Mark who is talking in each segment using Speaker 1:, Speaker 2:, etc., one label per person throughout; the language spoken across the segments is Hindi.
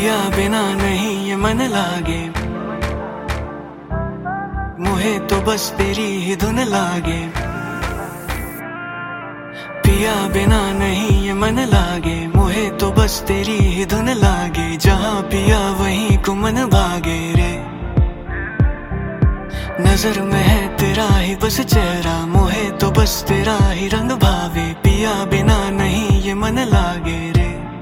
Speaker 1: पिया बिना नहीं ये मन लागे, मुझे तो बस तेरी ही धुन लागे। पिया बिना नहीं ये मन लागे, मुझे तो बस तेरी ही धुन लागे। जहाँ पिया वहीं को मन भागे रे, नजर में है तेरा ही बस चेहरा, मुझे तो बस तेरा ही रंग भावे। पिया बिना नहीं ये मन लागे रे।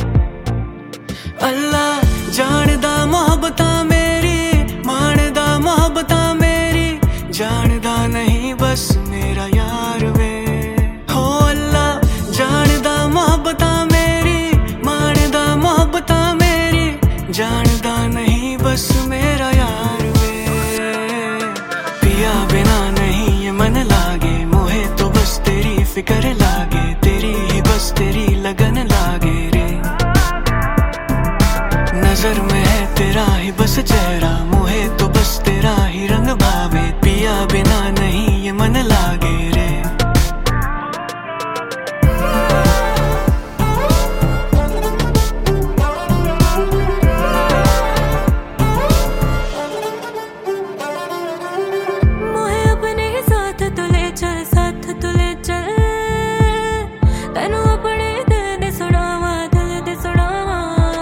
Speaker 1: अल्लाह जानदा मोहब्बता मेरी, मानदा मोहब्बता मेरी, जानदा नहीं बस मेरा यार वे। हो अल्लाह जानदा मोहब्बता मेरी, मानदा मोहब्बता मेरी, जानदा नहीं बस मेरा यार वे। पिया बिना नहीं ये मन लागे, मुझे तो बस तेरी फिक्र लागे, तेरी ही बस तेरी लगन लागे रे। नजर में है तेरा ही बस चेहरा, मुझे तो बस तेरा ही रंग भावे। पिया बिना नहीं ये मन लागे रे।
Speaker 2: मुझे अपने ही साथ तो ले चल, साथ तो ले चल, तेनू अपने दिल दे सुनावा, दिल दे सुनावा।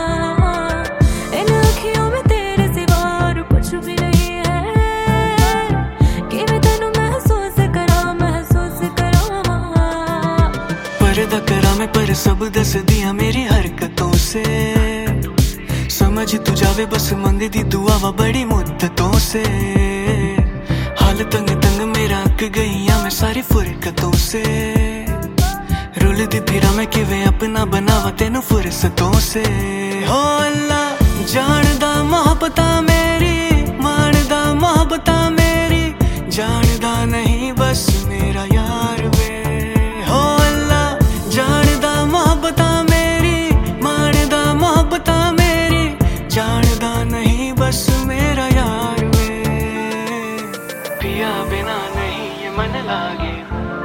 Speaker 2: इन अखियों में तेरे सिवा और कुछ भी नहीं है, कि मैं तेनू महसूस करा, महसूस करा।
Speaker 1: पर्दा करा मैं पर सब दस दिया मेरी हरकतों से, समझ तू जावे बस मंगदी दुआवा बड़ी मुद्दतों से। हाल तंग तंग मेरा अक गईया मैं सारी फुरकतों से, रुलदी फिरा मैं किवें अपना बनावा तेनू फुरसतों से। हो अल्लाह जानदा मोहब्बता मेरी, मानदा मोहब्बता मेरी, जानदा नहीं बस मेरा यार वे। हो अल्लाह जानदा मोहब्बता मेरी, मानदा मोहब्बता मेरी, जानदा नहीं बस मेरा यार वे। पिया बिना नहीं ये मन लागे,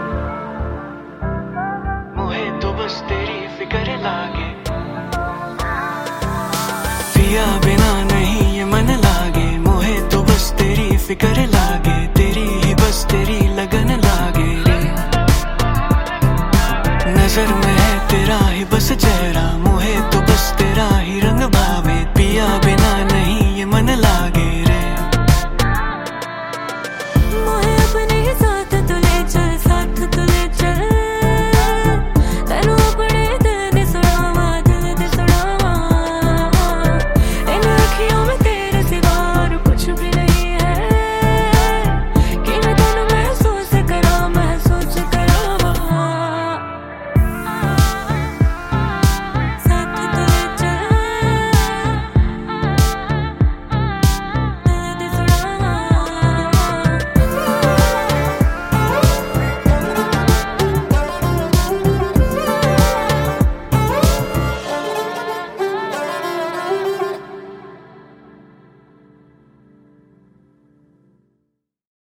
Speaker 1: मुझे तो बस तेरी फिक्र लागे। पिया बिना नहीं ये मन लागे, मुझे तो बस तेरी फिक्र लागे, तेरी ही बस तेरी लगन लागे रे। नजर में है तेरा ही बस चेहरा,